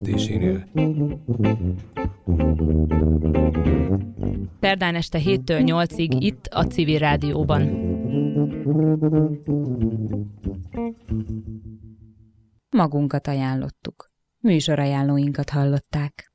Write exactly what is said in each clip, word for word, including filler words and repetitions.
vezetésénél. Szerdán este héttől nyolcig itt a Civil Rádióban. Magunkat ajánlottuk. Műsorajánlóinkat hallották.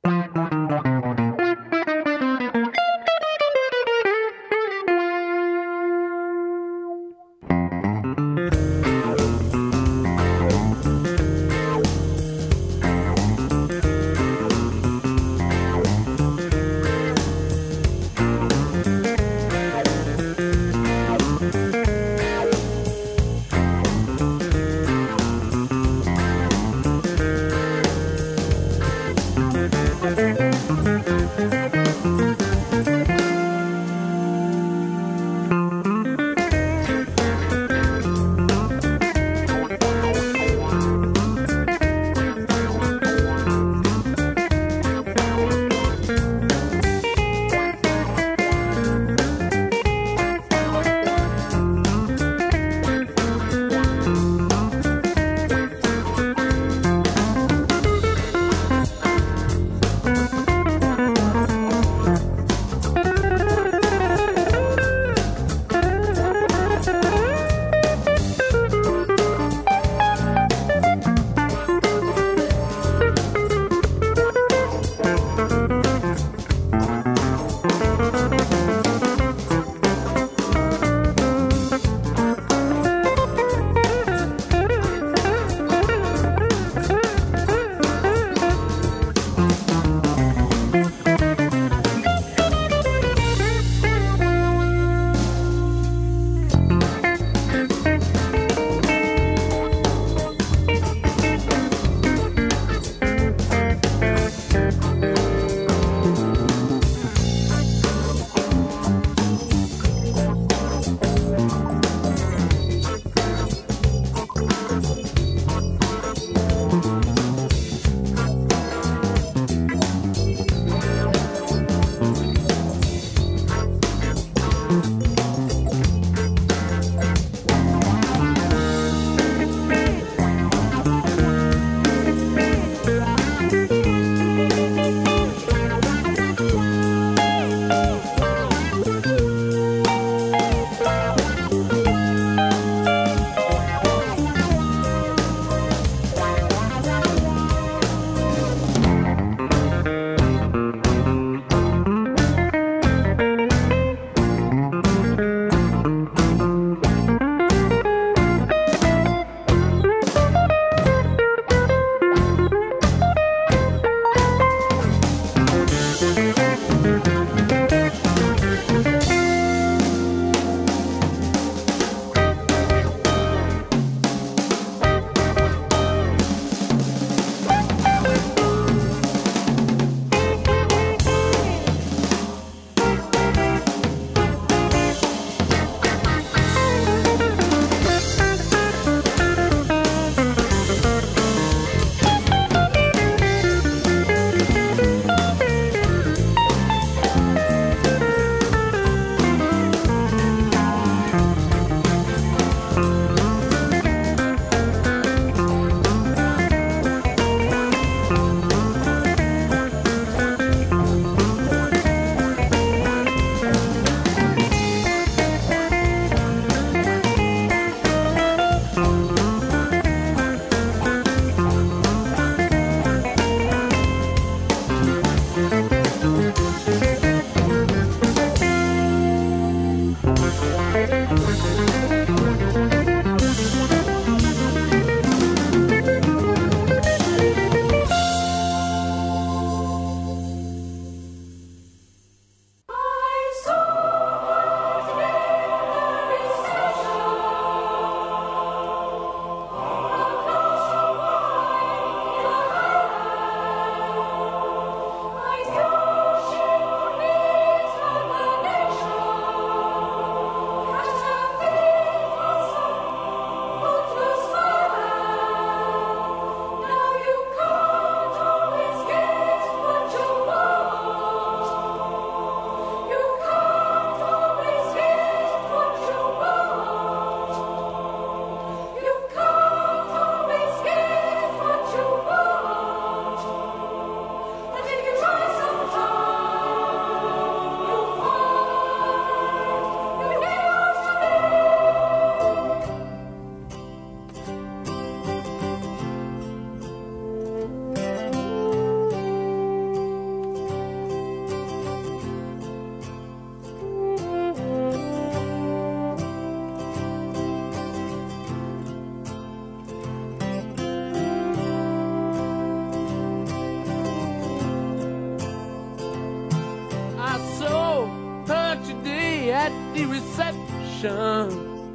the reception,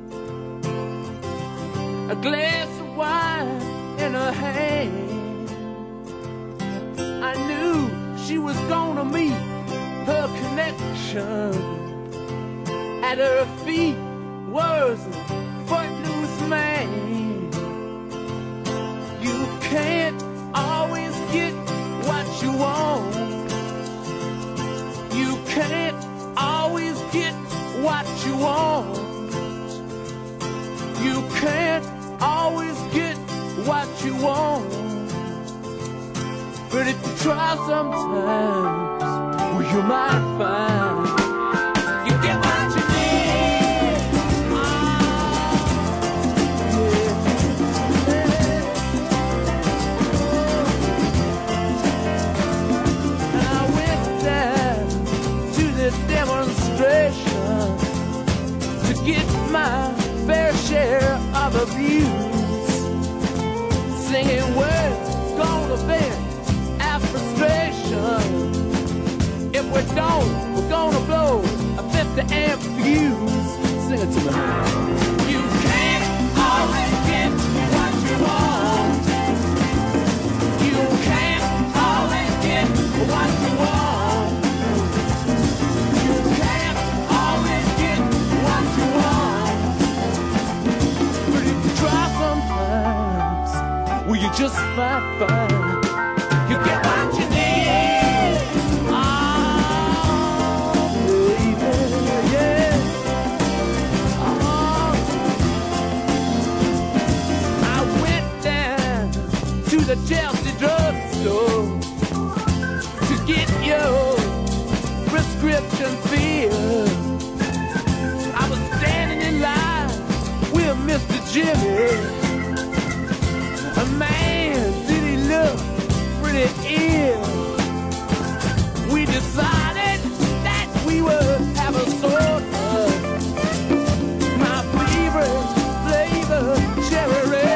a glass of wine in her hand. I knew she was gonna meet her connection. At her feet was a footloose man. You can't always get what you want. You can't always get what you want. You can't always get what you want. But if you try sometimes, well, you might find you get what you need. Oh, yeah, yeah. And I went down to the demonstration to get my fair share of abuse, singing words gonna vent our frustration. If we don't, we're gonna blow a fifty amp fuse. Sing it to me. You can't always get what you want. You can't always get what you want. You can't always get what you want. But if you try sometimes, well, you just might find you get what you need. The Chelsea drugstore to get your prescription filled. I was standing in line with Mister Jimmy. A man, did he look pretty ill? We decided that we would have a soda. My favorite flavor, cherry red.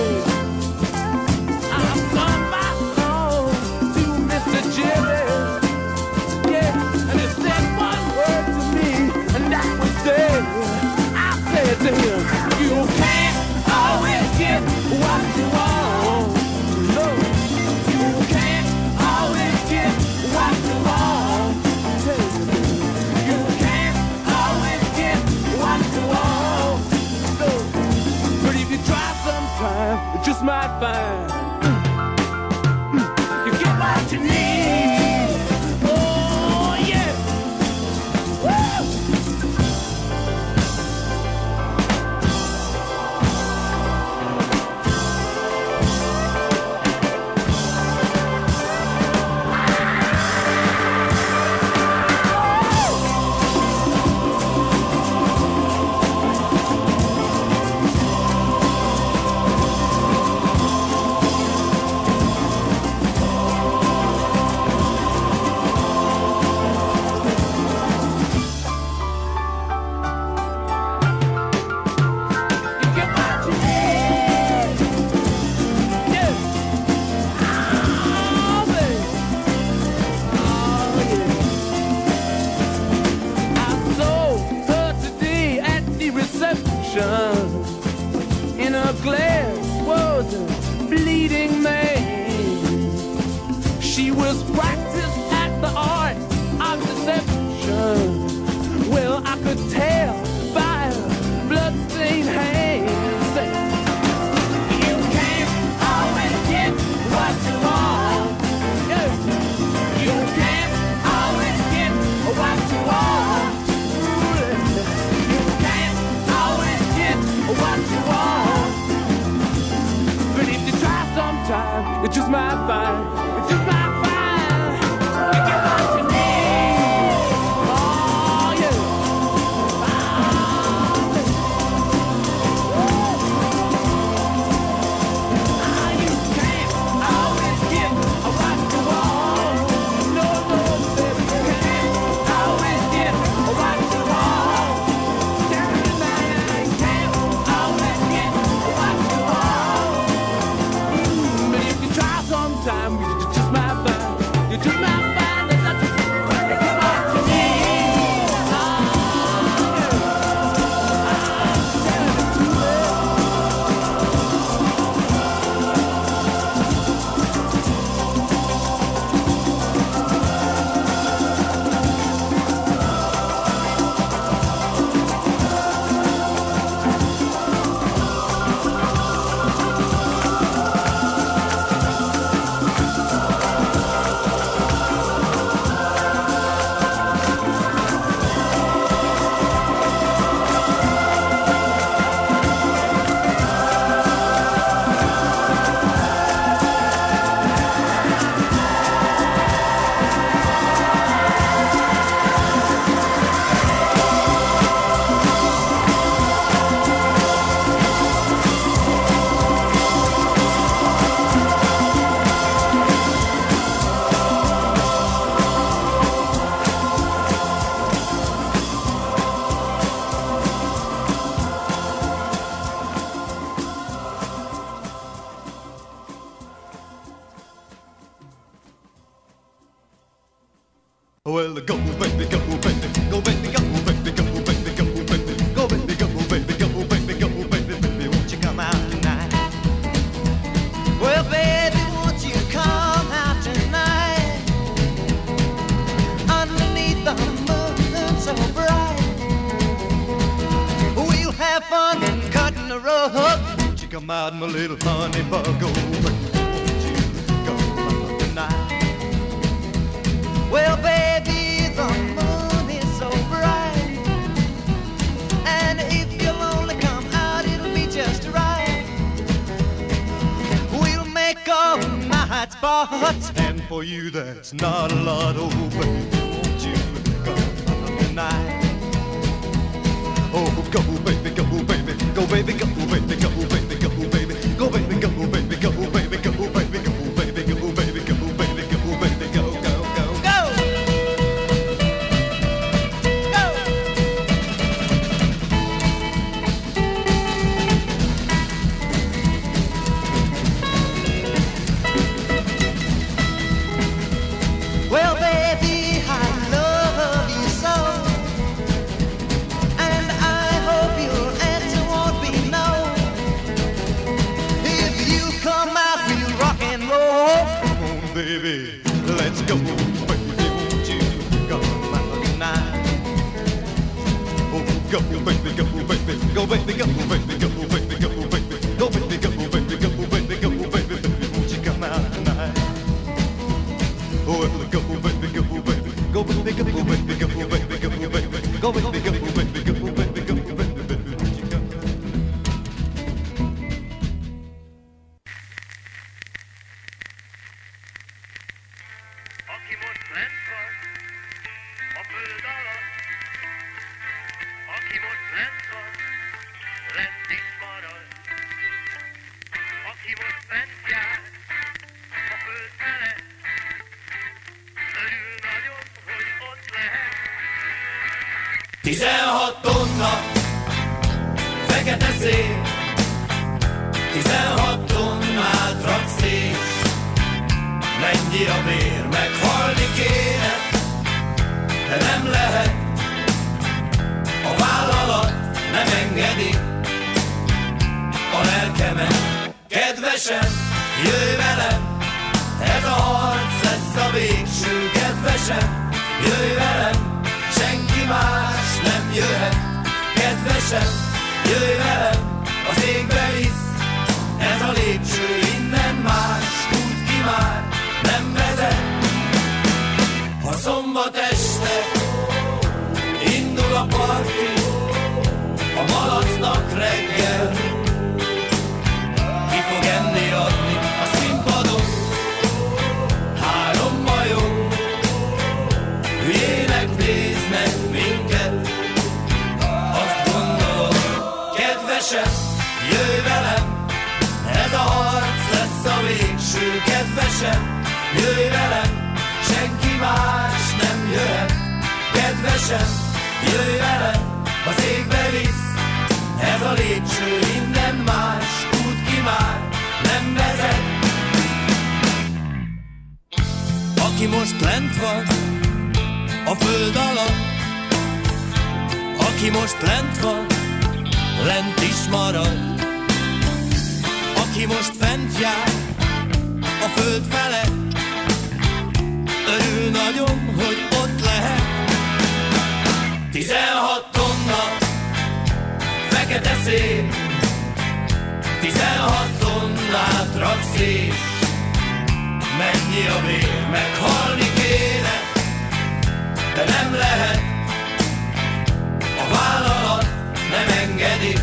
To him, you can't always get what you want. No, you can't always get what you want. You can't always get what you want. No, but if you try sometime, you just might find you get what you need. Oh yeah. Woo! In a glass was a bleeding man. She was practiced at the art of deception. Well, I could tell by her bloodstained hands. You can't always get what you want. You can't always get what you want. You can't always get what you want. But if you try sometime, you just might find, you just might find, you get what you need. Oh yeah. Oh, Well, go, baby, go, baby, go, baby, go, baby, go, baby, go, baby, go, baby, go, baby, go, baby, go, baby, baby, won't you come out tonight? Well, baby, won't you come out tonight? Underneath the moon so bright, we'll have fun and cutting the rug. Won't you come out, my little honey bug? Oh, baby, won't you come out tonight? Well, baby, the moon is so bright, and if you'll only come out, it'll be just right. We'll make all night spots, and for you that's not a lot. Oh, baby, won't you come out tonight? Oh, go, baby, go, baby, go, baby, go, baby, go, baby, go, baby, go, baby, go, baby, go, baby, go, baby, go, baby, go, baby, go, baby, go, baby, go, go, go, go. Well, baby, I love you so, and I hope your answer won't be no. If you come out, we'll rock and roll. Come on, baby, let's go, baby, won't you come out tonight? Oh, go, baby, go, baby, go, baby, go, baby, go, baby, go, baby, go, baby, go, baby, go, baby, go, baby, baby, won't you come out tonight? Oh, go, baby, go, baby, go, baby, go, baby, go, baby, go, baby, go, baby, go, baby, go, baby, go, baby, go, baby, baby, won't you come out? Aki most lent van a föld alatt, aki most lent van, lent is marad. Aki most fent jár a föld felett, örül nagyon, hogy ott lehet. Tizenhat tonna fekete szél, tizenhat tonnát raksz és mennyi a bér, meghalni kéne, de nem lehet, a vállalat nem engedi a lelkemet. Kedvesem, jöjj velem, ez a harc lesz a végső. Kedvesem, jöjj velem, senki más nem jöhet. Kedvesem, jöjj velem, az égbe visz, ez a lépcső, innen más út ki már nem vezet. Ha szombat este indul a parti, a malacnak reggel ki fog enni adni a színpadon. Három majom hülyének néznek minket, azt gondolom, kedvesem, jöjj velem, ez a harc lesz a végső. Kedvesem, jöjj velem, senki más nem jöhet. Kedvesem, jöjj velem, az égbe visz, ez a lépcső, innen más út ki már nem vezet. Aki most lent van a föld alatt, aki most lent van, lent is marad. Aki most fent jár a föld felett, örül nagyon, hogy ott lehet. Tizenhat tonna fekete szél, tizenhat tonnát raksz és mennyi a vér, meghalni kéne, de nem lehet, a vállalat nem engedi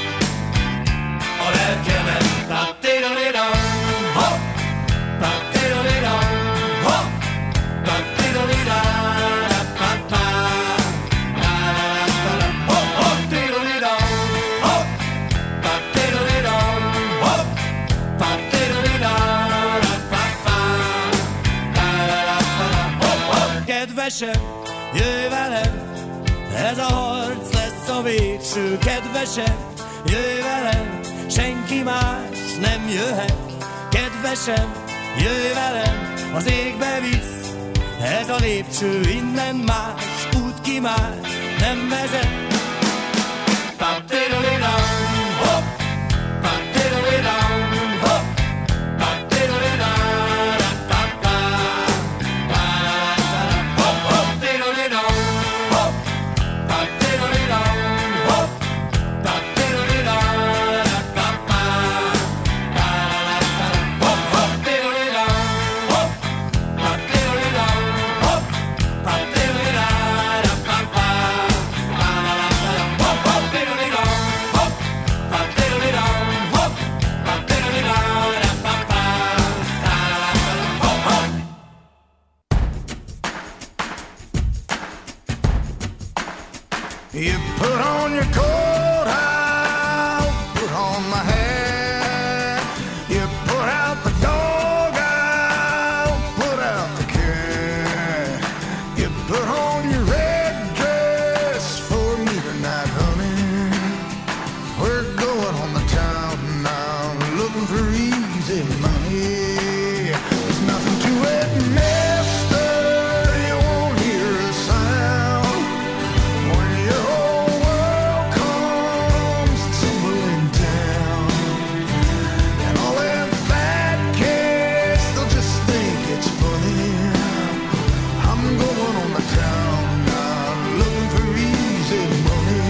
a lelkemet. Ta-tira-lira, hopp, ta-tira-lira, hopp, ta-tira-lira, ra-pa-pa, ra-ra-ra-ra-ra, hopp, hopp, tira-lira, hopp, ta-tira-lira, hopp, ta-tira-lira, ra-pa-pa, ra-ra-ra-ra-ra, hopp, hopp. Kedvesem, jöjj velem, ez a harc lesz a végső. Kedvesem, jöjj velem, senki más nem jöhet. Kedvesem, jöjj velem, az égbe visz, Ez a lépcső innen más, út ki más nem vezet. Pa-tiro-li-dam, hopp, pa-tiro-li-dam, hopp, pa-tiro-li-da-da-da-da, hopp, hopp, tiro-li-dam, hopp, pa-tiro-li-dam, hopp, pa-tiro-li-da-da-da-da, hopp, hopp, tiro-li-dam, hopp, pa-tiro-li-dam, hopp, pa-tiro-li-da-da-da-da, hopp, hopp, tiro-li-dam, hopp, pa-tiro-li-dam, hopp, pa-tiro-li-da-da-da-da, hopp, hopp. You put on your coat, I'll put on my hat. You put out the dog, I'll put out the cat. You put on your red dress for me tonight, honey. We're going on the town now, looking for easy money. There's nothing to it, mister, you won't hear a sound. When your whole world comes tumbling down, and all in that case, they'll just think it's funny. I'm going on the town now, looking for easy money.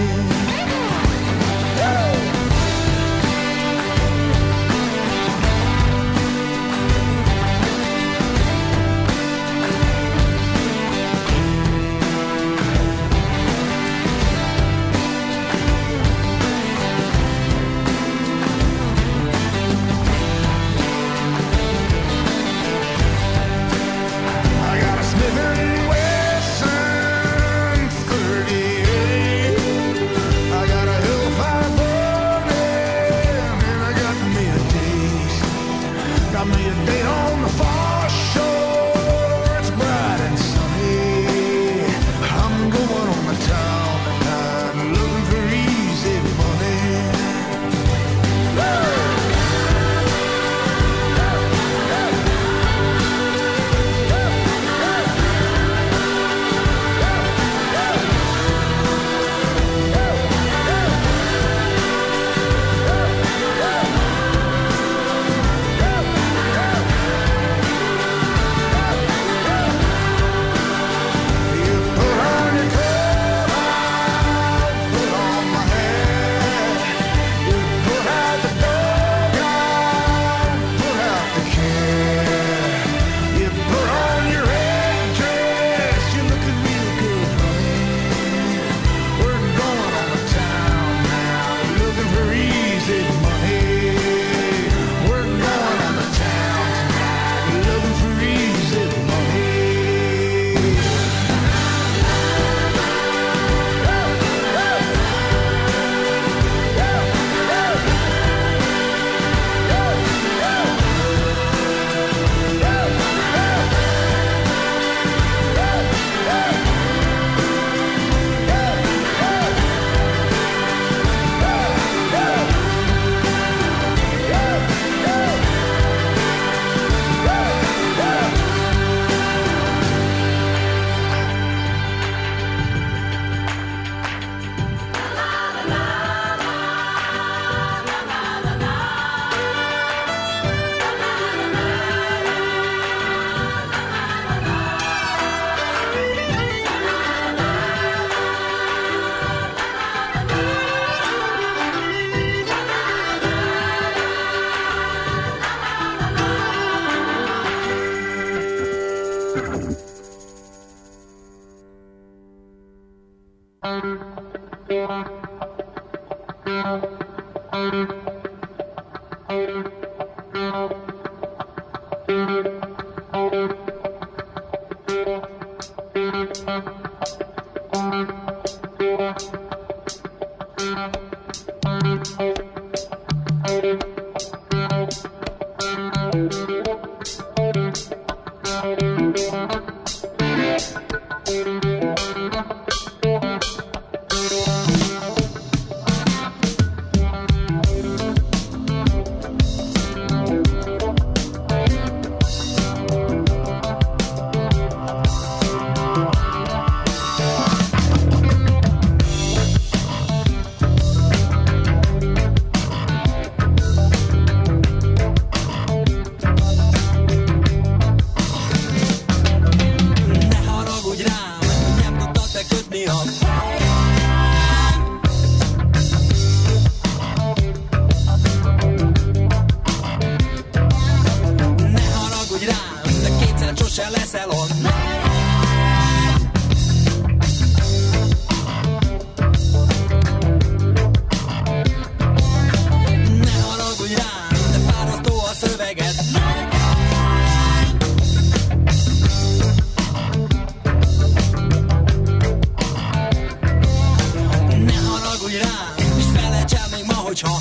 I got a Smith and Wesson thirty-eight. I got a Hellfire burning, and I got me a date. Got me a date on the far shore. It's bright and sunny. I'm going on the town tonight, looking for easy money. You put on your coat, I'll put on my hat. You put out the dog, I'll put out the cat. You put on your red dress, you're looking real good, honey. We're going on the town now, looking for easy money. We're going on the town tonight, looking for easy money. sose leszel ott. Ne haragudj rám, de fárasztó a szöveget. Ne haragudj rám, és felejts el még ma, hogyha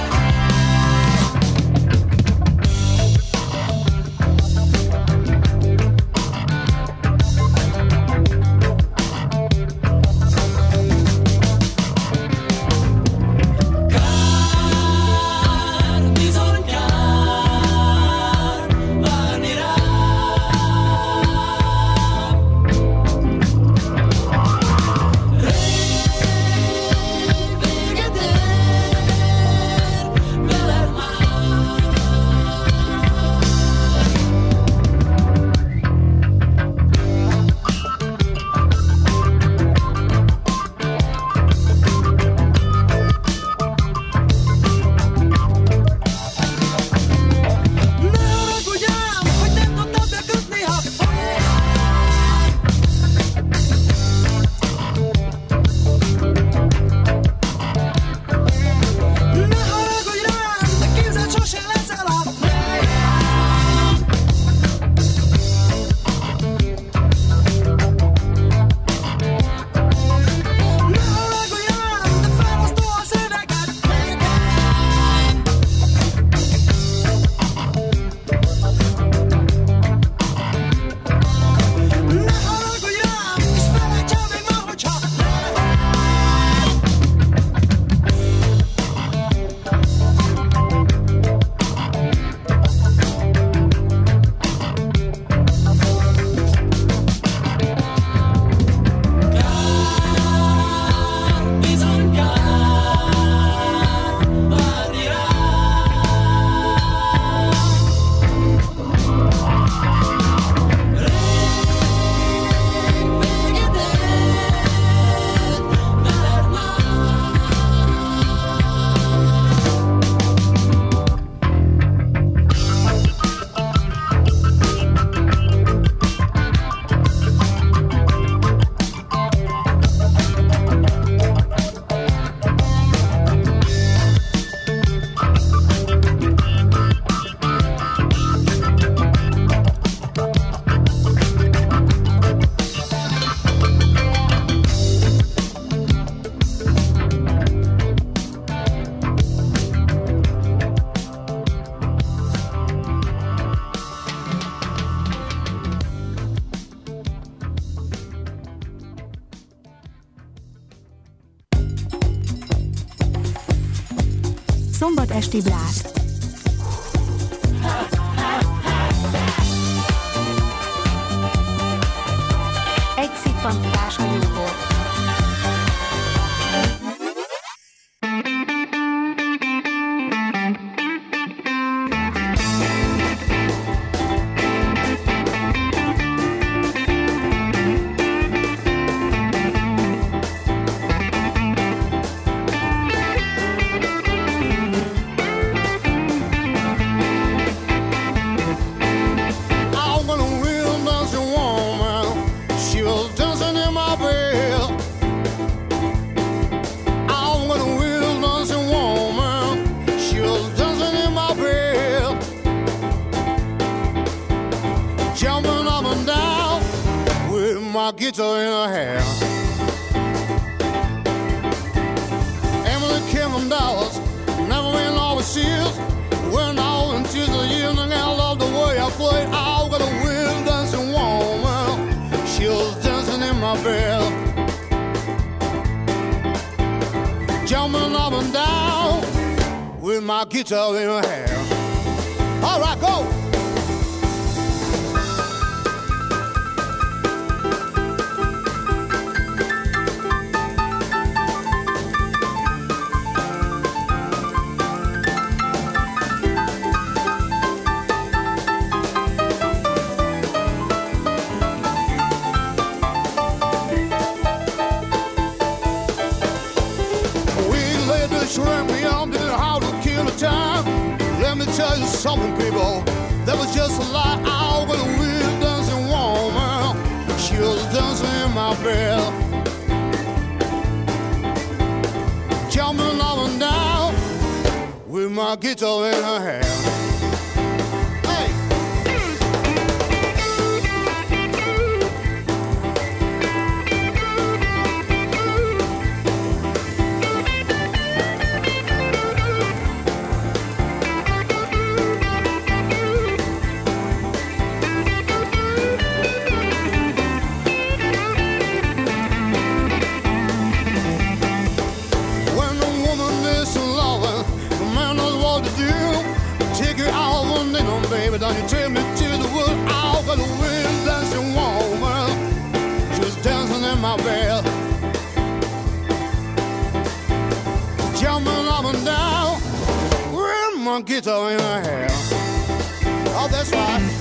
Szombat esti bláz. Egy szippantás a jóból. Guitar in her hair. Emily came from Dallas, never been overseas. Went out into the evening, I love the way I play. I've got a real dancing woman. She was dancing in my bed, jumping up and down with my guitar in her hair. All right, go. Tell you something, people, that was just a lie. Out with a real dancing my bed. Jumping up and down with my guitar in her hand. Hey! Baby, don't you take me to the wood? I'll go the wind dancing woman. She was dancing in my bed, jumping up and down with my guitar in her hair. Oh, that's right.